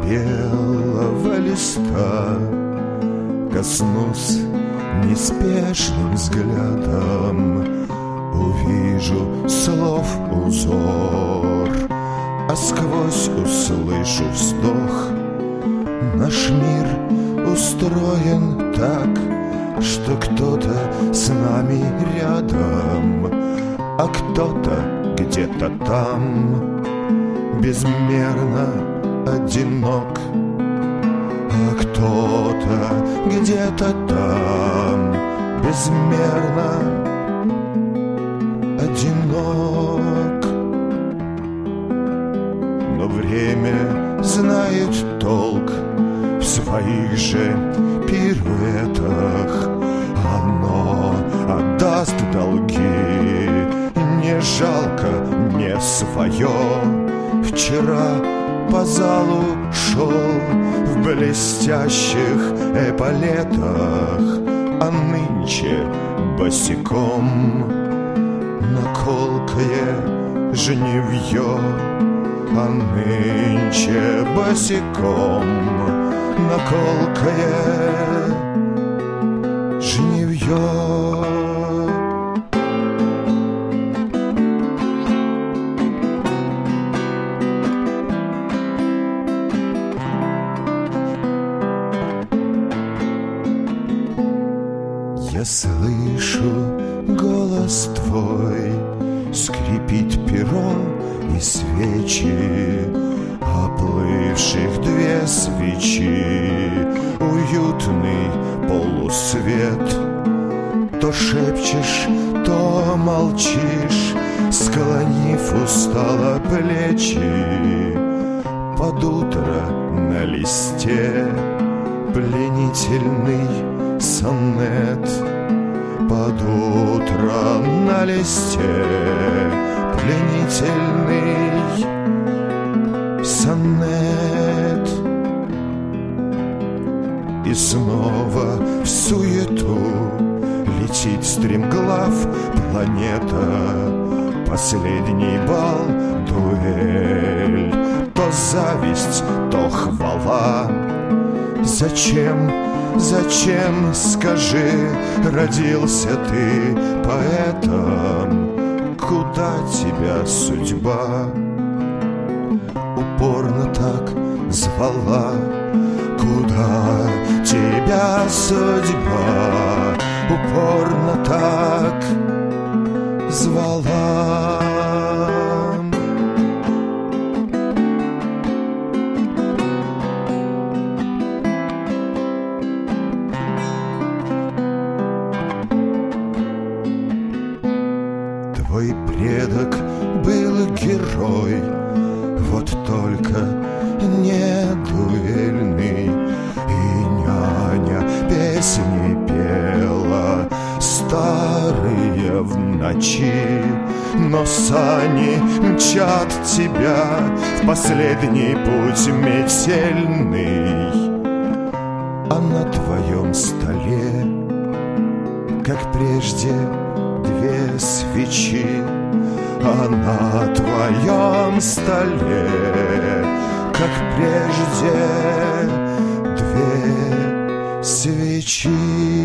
белого листа коснусь неспешным взглядом, увижу слов узор, а сквозь услышу вздох. Наш мир устроен так, что кто-то с нами рядом, а кто-то где-то там безмерно одинок. А кто-то где-то там безмерно одинок. Но время знает толк в своих же пируэтах. Оно отдаст долги, не жалко мне свое. Вчера по залу шел в блестящих эполетах, а нынче босиком на колкое жнивье. А нынче босиком на колкое жнивье. Я слышу голос твой, скрипит перо и свечи, оплывших две свечи, уютный полусвет. То шепчешь, то молчишь, склонив устало плечи. Под утро на листе пленительный сонет. Под утро на листе пленительный сонет. И снова в суету летит стремглав планета. Последний бал, дуэль, то зависть, то хвала. Зачем, зачем, скажи, родился ты поэтом? Куда тебя судьба упорно так звала? Куда тебя судьба упорно так звала? Твой предок был герой, вот только не дуэльный. И няня песни пела старые в ночи, но сани мчат тебя в последний путь метельный. А на твоем столе, как прежде, две свечи. А на твоем столе, как прежде, две свечи.